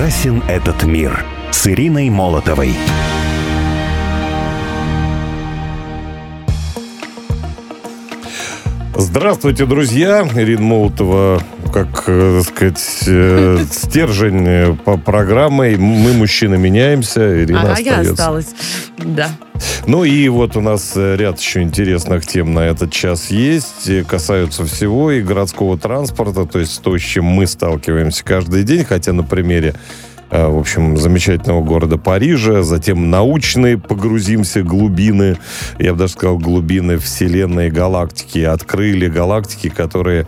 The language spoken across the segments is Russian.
Прекрасен этот мир с Ириной Молотовой. Здравствуйте, друзья. Ирина Молотова, как сказать, стержень по программе. Мы, мужчины, меняемся, Ирина остается. Я осталась, да. Ну и вот у нас ряд еще интересных тем на этот час есть. Касаются всего и городского транспорта, то есть то, с чем мы сталкиваемся каждый день, хотя на примере, в общем, замечательного города Парижа, затем научные, погрузимся, глубины, я бы даже сказал, глубины вселенной, галактики, открыли галактики, которые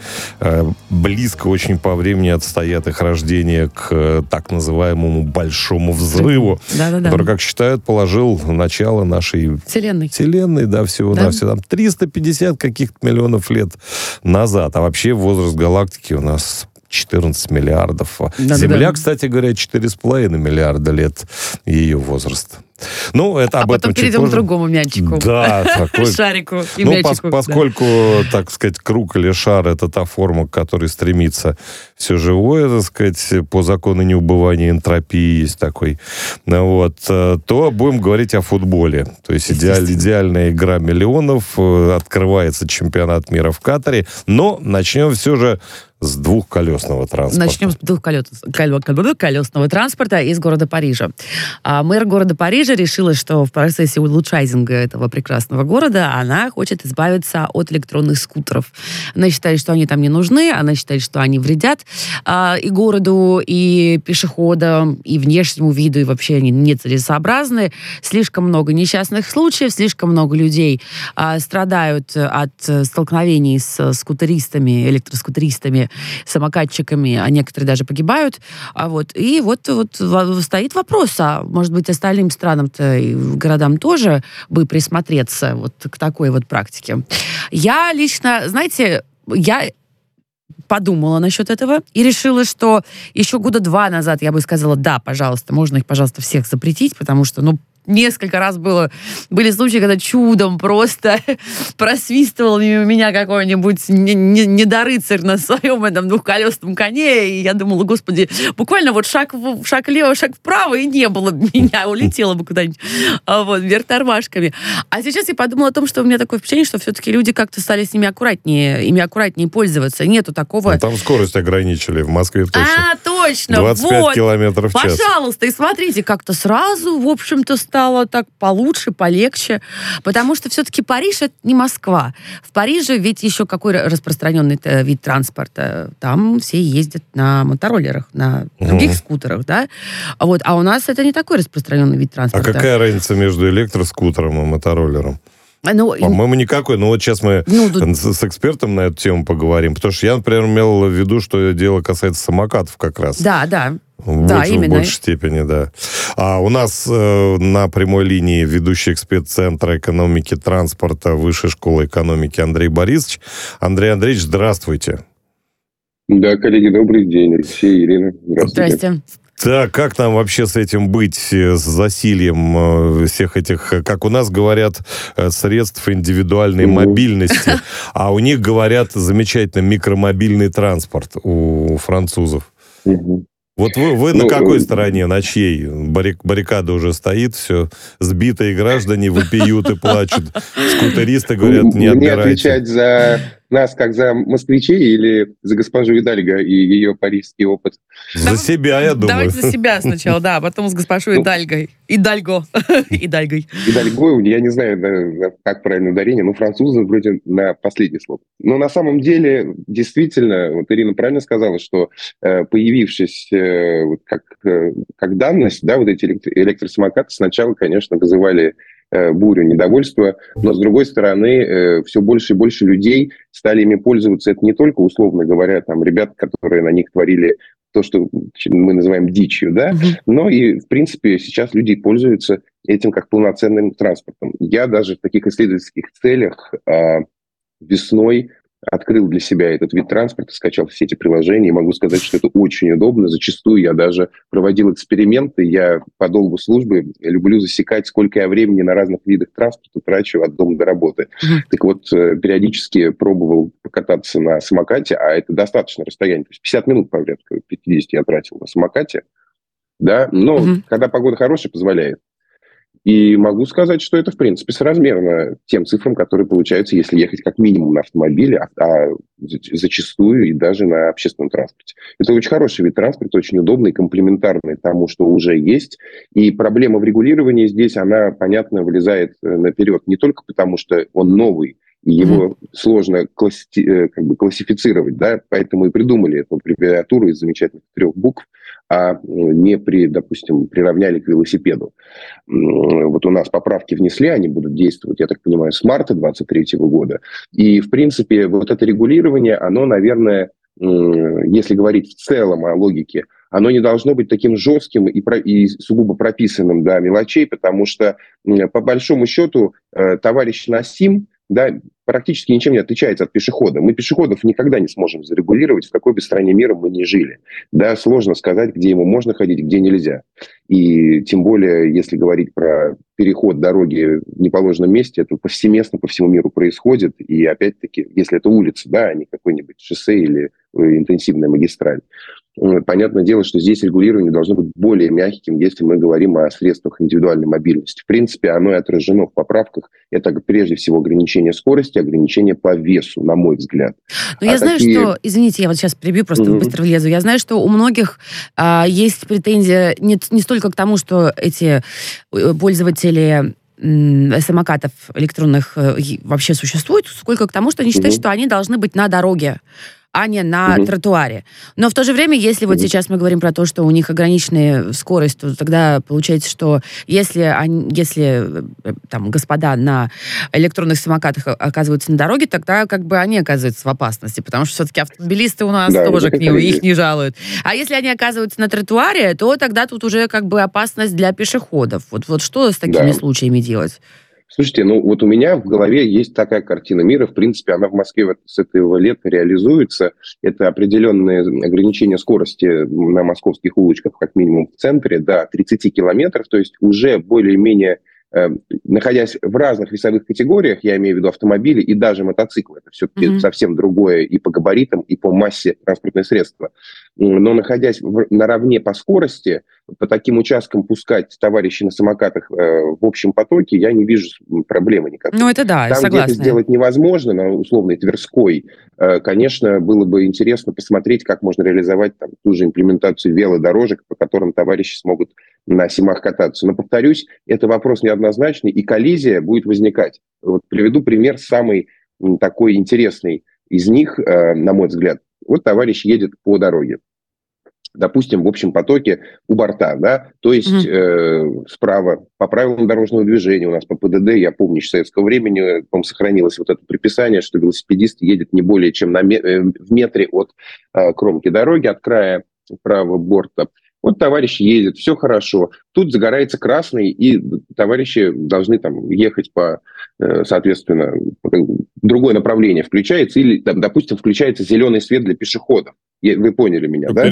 близко очень по времени отстоят их рождения к так называемому большому взрыву, который, как считают, положил начало нашей Вселенной, да, всего-навсего. Там 350 каких-то миллионов лет назад. А вообще возраст галактики у нас 14 миллиардов. Земля, кстати говоря, 4,5 миллиарда лет ее возраст. Ну, это об этом чуть позже. Перейдем к другому мячику. Да, такой. Шарику и мячику. Поскольку, так сказать, круг или шар — это та форма, к которой стремится все живое, так сказать, по закону неубывания энтропии есть такой, вот, то будем говорить о футболе. То есть идеальная игра миллионов, открывается чемпионат мира в Катаре, но начнем все же с двухколесного транспорта. Начнем с двухколесного транспорта из города Парижа. Мэр города Парижа решила, что в процессе улучшайзинга этого прекрасного города она хочет избавиться от электронных скутеров. Она считает, что они там не нужны, она считает, что они вредят и городу, и пешеходам, и внешнему виду, и вообще они нецелесообразны. Слишком много несчастных случаев, слишком много людей страдают от столкновений с скутеристами, электроскутеристами, самокатчиками, а некоторые даже погибают. И вот стоит вопрос, а может быть, остальным странам-то и городам тоже бы присмотреться вот к такой вот практике. Я лично, знаете, я подумала насчет этого и решила, что еще года 2 назад я бы сказала, да, пожалуйста, можно их, пожалуйста, всех запретить, потому что, несколько раз были случаи, когда чудом просто просвистывал мимо меня какой-нибудь недорыцарь на своем этом двухколесном коне, и я думала, господи, буквально вот шаг влево, шаг вправо, и не было бы меня, улетела бы куда-нибудь вверх тормашками. А сейчас я подумала о том, что у меня такое впечатление, что все-таки люди как-то стали с ними аккуратнее пользоваться. Нету такого... Там скорость ограничили, в Москве точно. Точно, 25 километров в час. Пожалуйста, и смотрите, как-то сразу, в общем-то, стало так получше, полегче, потому что все-таки Париж — это не Москва. В Париже ведь еще какой распространенный вид транспорта. Там все ездят на мотороллерах, на других скутерах, да? А у нас это не такой распространенный вид транспорта. А какая разница между электроскутером и мотороллером? По-моему, никакой. Вот сейчас мы с экспертом на эту тему поговорим, потому что я, например, имел в виду, что дело касается самокатов как раз. Да. В большей степени, да. А у нас на прямой линии ведущий эксперт Центра экономики транспорта Высшей школы экономики Андрей Борисович. Андрей Андреевич, здравствуйте. Да, коллеги, добрый день. Алексей, Ирина, здравствуйте. Здрасте. Так, как нам вообще с этим быть, с засильем всех этих, как у нас говорят, средств индивидуальной мобильности, а у них говорят замечательно микромобильный транспорт у французов. Вот вы на какой стороне, на чьей? Баррикада уже стоит, все, сбитые граждане вопиют и плачут. Скутеристы говорят, не отбирайте. Мне отвечать за нас, как за москвичей, или за госпожу Идальго и ее парижский опыт? За себя, я думаю. Давайте за себя сначала, да, а потом с госпожой Идальгой. Идальгой. Идальго, я не знаю, как правильно ударение, но французы вроде на последнее слово. Но на самом деле, действительно, вот Ирина правильно сказала, что появившись как данность, да, вот эти электросамокаты сначала, конечно, вызывали бурю недовольства, но, с другой стороны, все больше и больше людей стали ими пользоваться. Это не только, условно говоря, там, ребята, которые на них творили то, что мы называем дичью, да, но и, в принципе, сейчас люди пользуются этим как полноценным транспортом. Я даже в таких исследовательских целях весной открыл для себя этот вид транспорта, скачал все эти приложения, и могу сказать, что это очень удобно. Зачастую я даже проводил эксперименты. Я по долгу службы люблю засекать, сколько я времени на разных видах транспорта трачу от дома до работы. Так вот, периодически пробовал покататься на самокате, а это достаточное расстояние. То есть 50 минут, порядка 50 я тратил на самокате. да, но когда погода хорошая, позволяет. И могу сказать, что это, в принципе, соразмерно тем цифрам, которые получаются, если ехать как минимум на автомобиле, а зачастую и даже на общественном транспорте. Это очень хороший вид транспорта, очень удобный, комплементарный тому, что уже есть. И проблема в регулировании здесь, она, понятно, вылезает наперед не только потому, что он новый, и его сложно классифицировать, да, поэтому и придумали эту аббревиатуру из замечательных 3 букв, а не, допустим, приравняли к велосипеду. Вот у нас поправки внесли, они будут действовать, я так понимаю, с марта 2023 года. И, в принципе, вот это регулирование, оно, наверное, если говорить в целом о логике, оно не должно быть таким жестким и сугубо прописанным до мелочей, потому что, по большому счету, товарищ Насим, да, практически ничем не отличается от пешехода. Мы пешеходов никогда не сможем зарегулировать, в какой бы стране мира мы ни жили. Да, сложно сказать, где ему можно ходить, где нельзя. И тем более, если говорить про переход дороги в неположенном месте, это повсеместно по всему миру происходит. И опять-таки, если это улица, да, а не какое-нибудь шоссе или интенсивная магистраль. Понятное дело, что здесь регулирование должно быть более мягким, если мы говорим о средствах индивидуальной мобильности. В принципе, оно и отражено в поправках. Это прежде всего ограничение скорости, ограничение по весу, на мой взгляд. Но я знаю, что... Извините, я вот сейчас перебью, просто быстро влезу. Я знаю, что у многих есть претензия не столько к тому, что эти пользователи самокатов электронных вообще существуют, сколько к тому, что они считают, что они должны быть на дороге, а не на тротуаре. Но в то же время, если вот сейчас мы говорим про то, что у них ограниченная скорость, то тогда получается, что если там господа на электронных самокатах оказываются на дороге, тогда как бы они оказываются в опасности, потому что все-таки автомобилисты у нас тоже к ним, их не жалуют. А если они оказываются на тротуаре, то тогда тут уже как бы опасность для пешеходов. Вот что с такими случаями делать? Слушайте, ну вот у меня в голове есть такая картина мира. В принципе, она в Москве с этого лета реализуется. Это определенные ограничения скорости на московских улочках, как минимум в центре, до 30 километров. То есть уже более-менее, находясь в разных весовых категориях, я имею в виду автомобили и даже мотоциклы, это все-таки совсем другое и по габаритам, и по массе транспортное средство. Но находясь наравне по скорости, по таким участкам пускать товарищей на самокатах в общем потоке, я не вижу проблемы никакой. Ну, это да, Там, согласна. где это сделать невозможно, на условной Тверской, конечно, было бы интересно посмотреть, как можно реализовать там ту же имплементацию велодорожек, по которым товарищи смогут на симах кататься. Но, повторюсь, это вопрос неоднозначный, и коллизия будет возникать. Вот приведу пример самый такой интересный из них, на мой взгляд. Вот товарищ едет по дороге. Допустим, в общем потоке у борта, да, то есть справа по правилам дорожного движения у нас по ПДД, я помню, с советского времени, по-моему, сохранилось вот это приписание, что велосипедист едет не более чем в метре от кромки дороги, от края правого борта. Вот товарищ едет, все хорошо. Тут загорается красный, и товарищи должны там ехать по, соответственно, другое направление включается, или, допустим, включается зеленый свет для пешеходов. Вы поняли меня, да?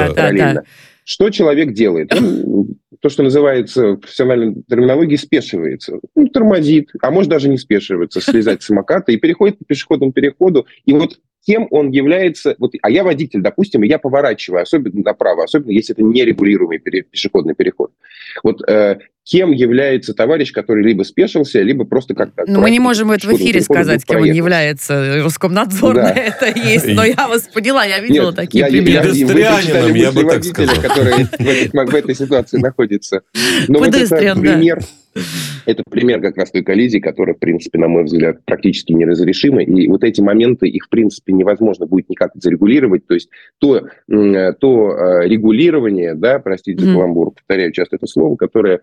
Да. Что человек делает? Он, то, что называется в профессиональной терминологии, спешивается. Тормозит, а может даже не спешивается, слезать с самоката и переходит по пешеходному переходу. И вот кем он является... Вот, а я водитель, допустим, и я поворачиваю, особенно направо, особенно если это нерегулируемый пешеходный переход. Вот кем является товарищ, который либо спешился, либо просто как-то... Ну, мы не можем это в эфире сказать, кем он является. Роскомнадзор на это есть. Но я вас поняла, я видела такие примеры. Педестрианином, я бы так сказал. Который в этой ситуации находится. Но вот это пример... Это пример как раз той коллизии, которая, в принципе, на мой взгляд, практически неразрешима. И вот эти моменты, их, в принципе, невозможно будет никак зарегулировать. То есть то регулирование, да, простите за каламбур, повторяю часто это слово, которое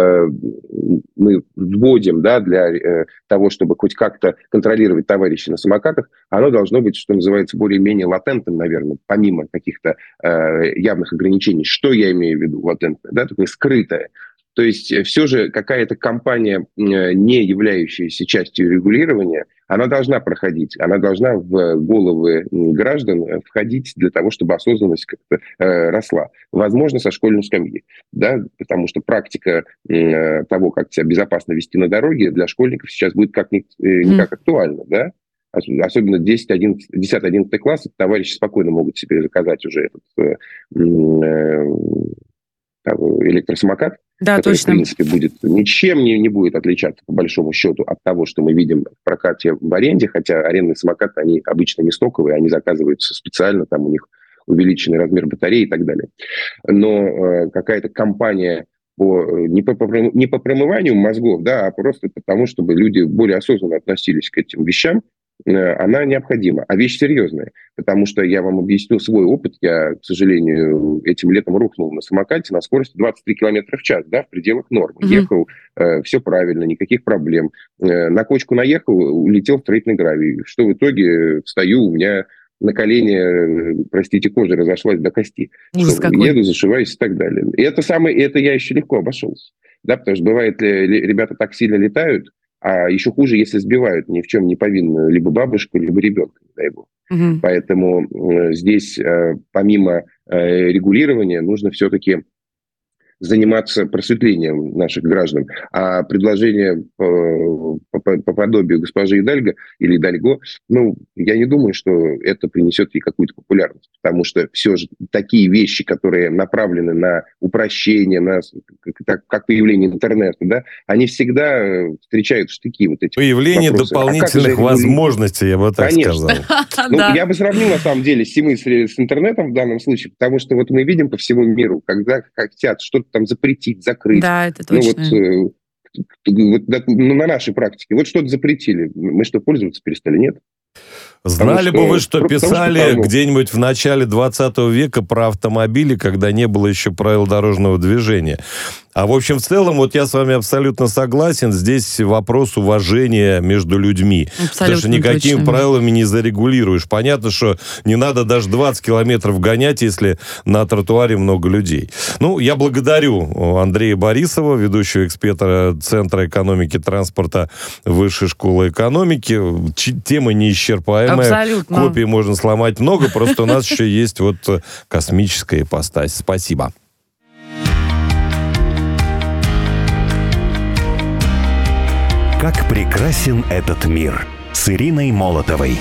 мы вводим, да, для того, чтобы хоть как-то контролировать товарищей на самокатах, оно должно быть, что называется, более-менее латентным, наверное, помимо каких-то явных ограничений. Что я имею в виду латентное? Да, такое скрытое. То есть все же какая-то кампания, не являющаяся частью регулирования, она должна проходить, она должна в головы граждан входить для того, чтобы осознанность как-то росла. Возможно, со школьной скамьи, да, потому что практика того, как себя безопасно вести на дороге, для школьников сейчас будет никак актуальна, да. Особенно 10-11 класс, товарищи спокойно могут себе заказать уже этот электросамокат, Да, который, точно. в принципе, будет ничем не будет отличаться, по большому счету, от того, что мы видим в прокате в аренде, хотя арендные самокаты, они обычно не стоковые, они заказываются специально, там у них увеличенный размер батареи и так далее. Но какая-то компания не по промыванию мозгов, да, а просто потому, чтобы люди более осознанно относились к этим вещам, она необходима. А вещь серьезная, потому что я вам объясню свой опыт. Я, к сожалению, этим летом рухнул на самокате на скорости 23 км в час, да, в пределах нормы. Ехал, все правильно, никаких проблем. На кочку наехал, улетел в строительный гравий. Что в итоге встаю, у меня на колени, простите, кожа разошлась до кости. Еду, зашиваюсь и так далее. И это я еще легко обошелся. Да, потому что бывает, ребята так сильно летают, а еще хуже, если сбивают ни в чем не повинную либо бабушку, либо ребенка, не дай бог. Поэтому здесь помимо регулирования нужно все-таки заниматься просветлением наших граждан. А предложение по подобию госпожи Идальго или Идальго, я не думаю, что это принесет ей какую-то популярность. Потому что все же такие вещи, которые направлены на упрощение, как появление интернета, да, они всегда встречают штыки вот эти появление вопросы. Дополнительных возможностей, я бы так сказал. Я бы сравнил, на самом деле, СИМы с интернетом в данном случае, потому что вот мы видим по всему миру, когда хотят что-то там запретить, закрыть. Да, это точно. На нашей практике. Вот что-то запретили. Мы что, пользоваться перестали? Нет. Знали бы вы, что писали где-нибудь в начале 20 века про автомобили, когда не было еще правил дорожного движения. А в общем, в целом, вот я с вами абсолютно согласен, здесь вопрос уважения между людьми. Абсолютно, потому что никакими точно. Правилами не зарегулируешь. Понятно, что не надо даже 20 километров гонять, если на тротуаре много людей. Я благодарю Андрея Борисова, ведущего эксперта Центра экономики транспорта Высшей школы экономики. Тема неисчерпаемая. Абсолютно. Копии можно сломать много, просто у нас еще есть вот космическая ипостась. Спасибо. Как прекрасен этот мир с Ириной Молотовой.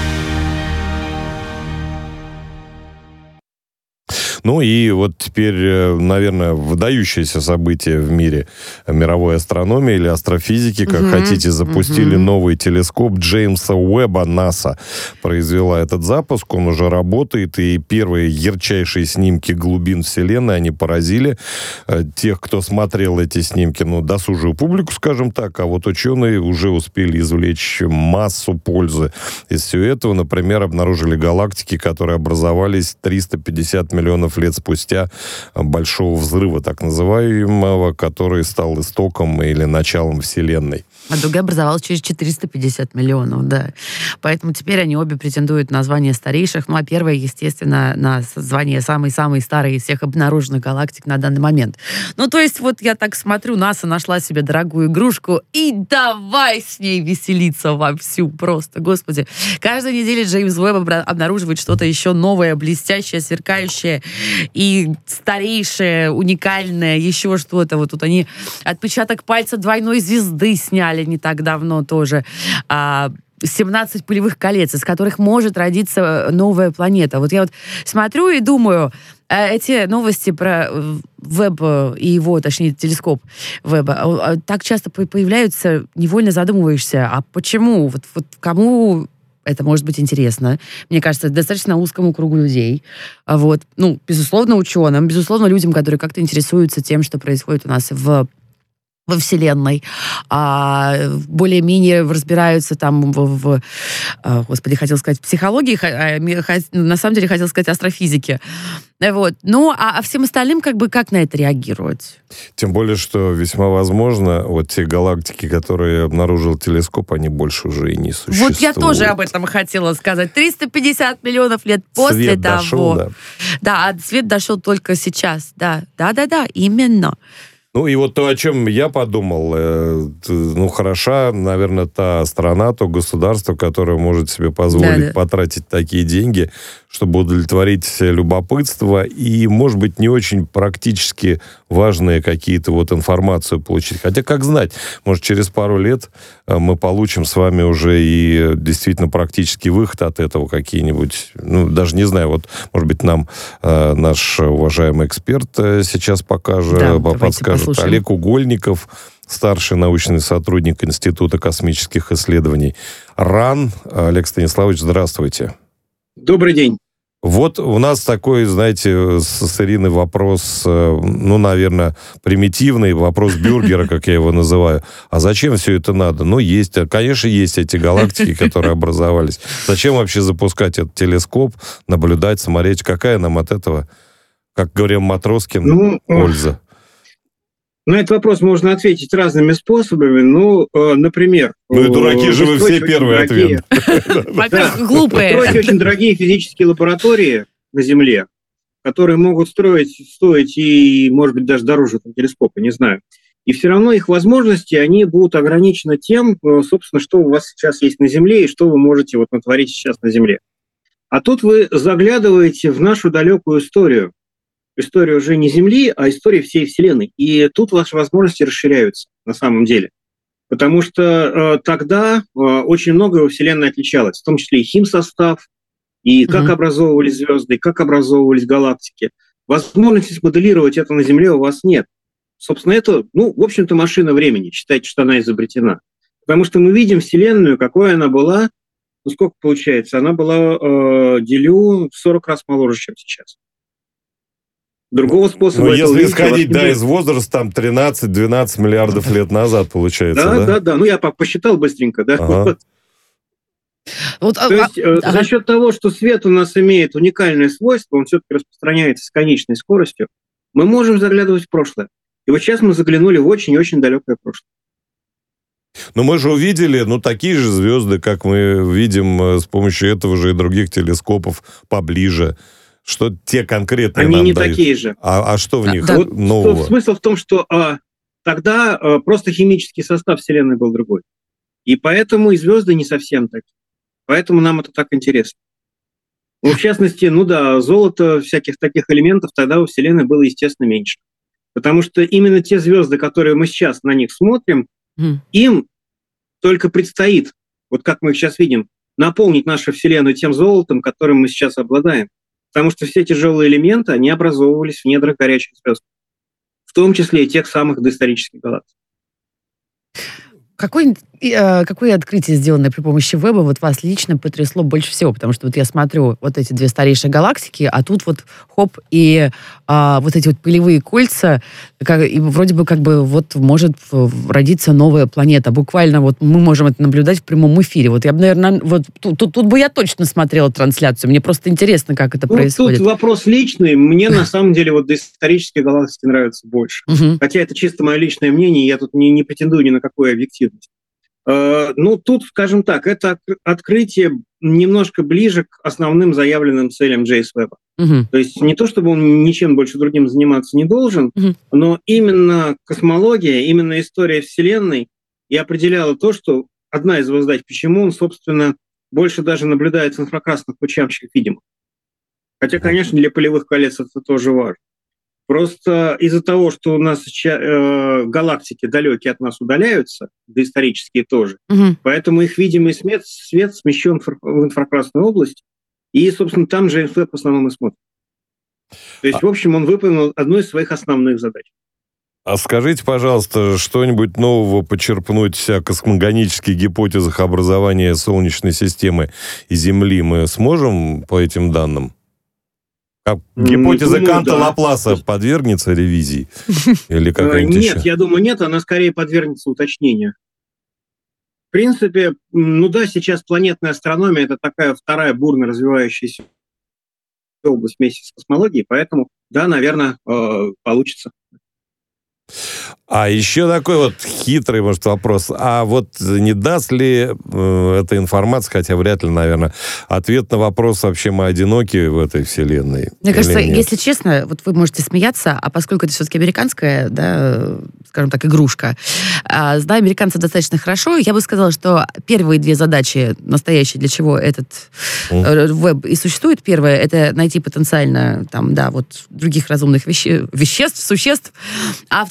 И вот теперь, наверное, выдающееся событие в мире мировой астрономии или астрофизики, как хотите, запустили новый телескоп Джеймса Уэбба. НАСА произвела этот запуск, он уже работает, и первые ярчайшие снимки глубин Вселенной, они поразили тех, кто смотрел эти снимки, досужую публику, скажем так, а вот ученые уже успели извлечь массу пользы из всего этого. Например, обнаружили галактики, которые образовались 350 миллионов лет спустя большого взрыва, так называемого, который стал истоком или началом Вселенной. А другая образовалась через 450 миллионов, да. Поэтому теперь они обе претендуют на звание старейших. А первая, естественно, на звание самой-самой старой из всех обнаруженных галактик на данный момент. То есть, вот я так смотрю, НАСА нашла себе дорогую игрушку и давай с ней веселиться вовсю просто. Господи. Каждую неделю Джеймс Уэбб обнаруживает что-то еще новое, блестящее, сверкающее и старейшее, уникальное, еще что-то. Вот тут они отпечаток пальца двойной звезды сняли не так давно тоже. 17 пылевых колец, из которых может родиться новая планета. Вот я вот смотрю и думаю, эти новости про Вебба и его, точнее, телескоп Вебба так часто появляются, невольно задумываешься, а почему? Вот кому это может быть интересно. Мне кажется, достаточно узкому кругу людей. Безусловно, ученым, безусловно, людям, которые как-то интересуются тем, что происходит у нас во Вселенной, более-менее разбираются там господи, хотел сказать психологии, на самом деле хотел сказать астрофизике. А всем остальным как на это реагировать? Тем более, что весьма возможно, вот те галактики, которые обнаружил телескоп, они больше уже и не существуют. Вот я тоже об этом хотела сказать. 350 миллионов лет после свет того. Дошел, да. Да, свет дошел только сейчас. Да, именно. И вот то, о чем я подумал, хороша, наверное, та страна, то государство, которое может себе позволить потратить такие деньги, чтобы удовлетворить любопытство и, может быть, не очень практически важные какие-то информацию получить. Хотя, как знать, может, через пару лет мы получим с вами уже и действительно практический выход от этого какие-нибудь, даже не знаю, вот, может быть, нам наш уважаемый эксперт сейчас подскажет. Послушаем. Олег Угольников, старший научный сотрудник Института космических исследований РАН. Олег Станиславович, здравствуйте. Добрый день. Вот у нас такой, знаете, с Ириной вопрос, наверное, примитивный, вопрос бюргера, как я его называю. А зачем все это надо? Конечно, есть эти галактики, которые образовались. Зачем вообще запускать этот телескоп, наблюдать, смотреть? Какая нам от этого, как говорил Матроскин, польза? На этот вопрос можно ответить разными способами. Например... и дураки же вы все, первый ответ. Во-первых, глупые. Строить очень дорогие физические лаборатории на Земле, которые могут стоить и, может быть, даже дороже телескопа, не знаю. И все равно их возможности, они будут ограничены тем, собственно, что у вас сейчас есть на Земле и что вы можете натворить сейчас на Земле. А тут вы заглядываете в нашу далекую историю. История уже не Земли, а история всей Вселенной. И тут ваши возможности расширяются на самом деле. Потому что тогда очень многое во Вселенной отличалось, в том числе и химсостав, и как образовывались звезды, и как образовывались галактики. Возможности смоделировать это на Земле у вас нет. Собственно, это, в общем-то, машина времени. Считайте, что она изобретена. Потому что мы видим Вселенную, какой она была, сколько получается? Она была, делю, в 40 раз моложе, чем сейчас. Другого способа... если исходить, из возраста, 13-12 миллиардов лет назад, получается, да? Я посчитал быстренько, да. Ага. То есть за счет того, что свет у нас имеет уникальное свойство, он все-таки распространяется с конечной скоростью, мы можем заглядывать в прошлое. И вот сейчас мы заглянули в очень-очень далекое прошлое. Но мы же увидели, такие же звезды, как мы видим с помощью этого же и других телескопов поближе. Что те конкретные они нам не дают? такие же. А что в них нового? Смысл в том, что тогда просто химический состав Вселенной был другой. И поэтому и звезды не совсем такие. Поэтому нам это так интересно. В частности, золото, всяких таких элементов тогда во Вселенной было, естественно, меньше. Потому что именно те звезды, которые мы сейчас на них смотрим, им только предстоит, как мы их сейчас видим, наполнить нашу Вселенную тем золотом, которым мы сейчас обладаем. Потому что все тяжелые элементы, они образовывались в недрах горячих звезд. В том числе и тех самых доисторических галактик. Какое открытие, сделанное при помощи Веба, вас лично потрясло больше всего? Потому что я смотрю эти две старейшие галактики, а тут хоп, и эти пылевые кольца, и вроде бы может родиться новая планета. Буквально мы можем это наблюдать в прямом эфире. Я бы, наверное, тут бы я точно смотрела трансляцию. Мне просто интересно, как это происходит. Тут вопрос личный. Мне, на самом деле, доисторические галактики нравятся больше. Хотя это чисто мое личное мнение, я тут не претендую ни на какую объективность. Тут, скажем так, это открытие немножко ближе к основным заявленным целям Джеймса Веба. То есть не то, чтобы он ничем больше другим заниматься не должен, но именно космология, именно история Вселенной и определяла то, что одна из его задач, почему он, собственно, больше даже наблюдает с инфракрасных лучах, чем видимых. Хотя, конечно, для полевых колец это тоже важно. Просто из-за того, что у нас галактики далекие от нас удаляются, доисторические тоже, поэтому их видимый свет смещен в инфракрасную область, и, собственно, там Джеймс Веб в основном и смотрит. То есть, в общем, он выполнил одну из своих основных задач. А скажите, пожалуйста, что-нибудь нового почерпнуть о космогонических гипотезах образования Солнечной системы и Земли мы сможем по этим данным? Гипотеза Канта-Лапласа подвергнется ревизии? Или какая-нибудь еще? Нет, я думаю, нет, она скорее подвергнется уточнению. В принципе, сейчас планетная астрономия – это такая вторая бурно развивающаяся область вместе с космологией, поэтому, наверное, получится. А еще такой хитрый, может, вопрос. А не даст ли эта информация, хотя вряд ли, наверное, ответ на вопрос, вообще мы одиноки в этой вселенной? Мне кажется, если честно, вы можете смеяться, а поскольку это все-таки американская, скажем так, игрушка, знаю американцев достаточно хорошо, я бы сказала, что первые две задачи настоящие, для чего этот веб и существует. Первое, это найти потенциально других разумных веществ, существ, а второе,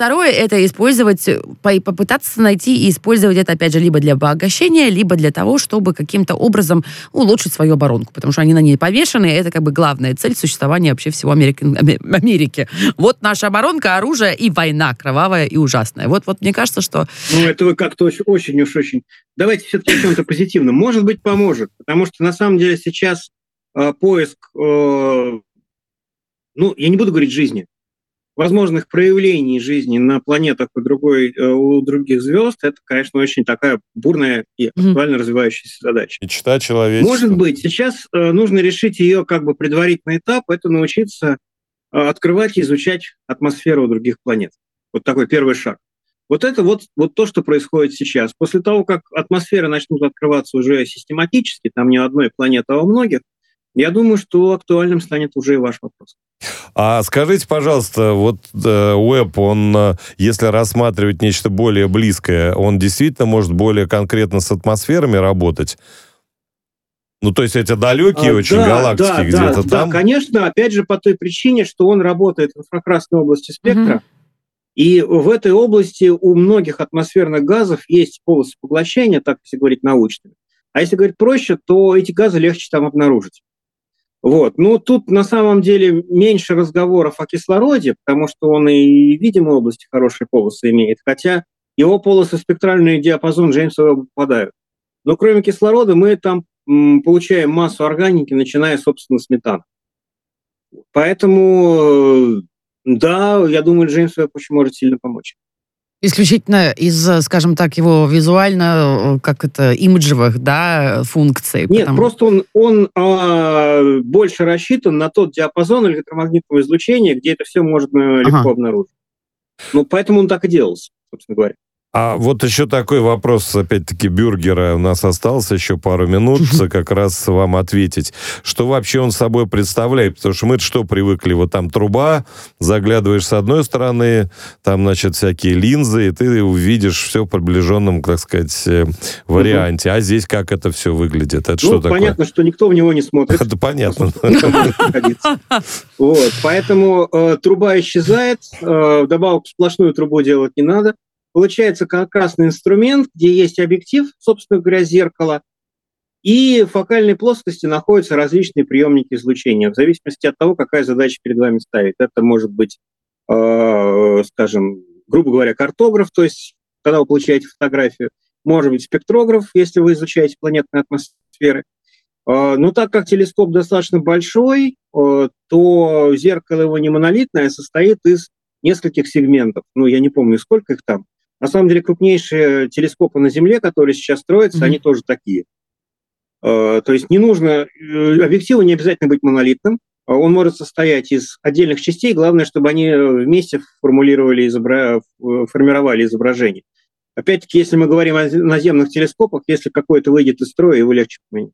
второе, это использовать, попытаться найти и использовать это, опять же, либо для обогащения, либо для того, чтобы каким-то образом улучшить свою оборонку, потому что они на ней повешены, и это как бы главная цель существования вообще всего Америки. Вот наша оборонка, оружие и война кровавая и ужасная. Вот мне кажется, что... Ну, это вы как-то очень. Давайте все-таки о чем-то позитивном. Может быть, поможет, потому что на самом деле сейчас поиск, я не буду говорить жизни, возможных проявлений жизни на планетах у других звезд, это, конечно, очень такая бурная и актуально развивающаяся задача. Мечта человечества. Может быть, сейчас нужно решить ее как бы предварительный этап, это научиться открывать и изучать атмосферу у других планет. Вот такой первый шаг. Вот это вот то, что происходит сейчас. После того, как атмосферы начнут открываться уже систематически, там не у одной планеты, а у многих, я думаю, что актуальным станет уже и ваш вопрос. А скажите, пожалуйста, вот Уэбб, он, если рассматривать нечто более близкое, он действительно может более конкретно с атмосферами работать? Ну, то есть эти далекие очень галактики где-то там? Да, конечно, опять же, по той причине, что он работает в инфракрасной области спектра, и в этой области у многих атмосферных газов есть полосы поглощения, так если говорить научно. А если говорить проще, то эти газы легче там обнаружить. Вот. Ну, тут на самом деле меньше разговоров о кислороде, потому что он и в видимой области хорошие полосы имеет, хотя его полосы в спектральный диапазон Джеймса Уэбба попадают. Но кроме кислорода мы там получаем массу органики, начиная, собственно, с метана. Поэтому, да, я думаю, Джеймс Уэбб очень может сильно помочь. Исключительно из, скажем так, его визуально, имиджевых, да, функций. Нет, просто он больше рассчитан на тот диапазон электромагнитного излучения, где это все можно легко обнаружить. Ну, поэтому он так и делался, собственно говоря. А вот еще такой вопрос, опять-таки, Бюргера. У нас осталось еще пару минут как раз вам ответить. Что вообще он собой представляет? Потому что мы что привыкли? Вот там труба, заглядываешь с одной стороны, там, значит, всякие линзы, и ты увидишь все в приближенном, так сказать, варианте. А здесь как это все выглядит? Это что такое? Понятно, что никто в него не смотрит. Это понятно. Вот, поэтому труба исчезает, вдобавок сплошную трубу делать не надо. Получается каркасный инструмент, где есть объектив, собственно говоря, зеркало, и в фокальной плоскости находятся различные приемники излучения, в зависимости от того, какая задача перед вами ставит. Это может быть, скажем, грубо говоря, картограф, то есть когда вы получаете фотографию, может быть спектрограф, если вы изучаете планетные атмосферы. Но так как телескоп достаточно большой, то зеркало его не монолитное, а состоит из нескольких сегментов. Ну, я не помню, сколько их там. На самом деле, крупнейшие телескопы на Земле, которые сейчас строятся, они тоже такие. То есть не нужно... Объективу не обязательно быть монолитным. Он может состоять из отдельных частей. Главное, чтобы они вместе формировали изображение. Опять-таки, если мы говорим о наземных телескопах, если какой-то выйдет из строя, его легче поменять.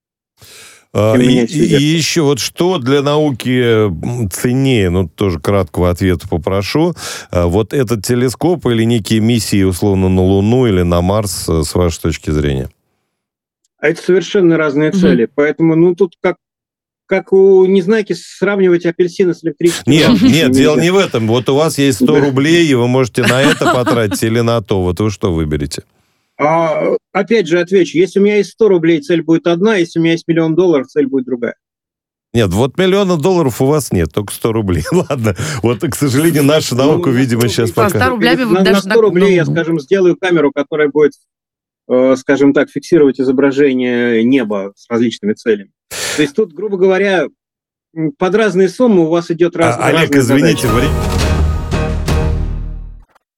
И еще вот что для науки ценнее, тоже краткого ответа попрошу, вот этот телескоп или некие миссии, условно, на Луну или на Марс, с вашей точки зрения? Это совершенно разные цели, поэтому, тут как у Незнайки сравнивать апельсины с электричеством. Нет, дело не в этом. Вот у вас есть 100 рублей, и вы можете на это потратить или на то. Вот вы что выберете? Опять же отвечу, если у меня есть 100 рублей, цель будет одна, если у меня есть $1 миллион, цель будет другая. Нет, вот $1 миллион у вас нет, только 100 рублей. Ладно, вот, к сожалению, наша наука, видимо, сейчас пока... 100 рублями на 100 рублей я, скажем, сделаю камеру, которая будет, скажем так, фиксировать изображение неба с различными целями. То есть тут, грубо говоря, под разные суммы у вас идет разная Олег, извините, задача.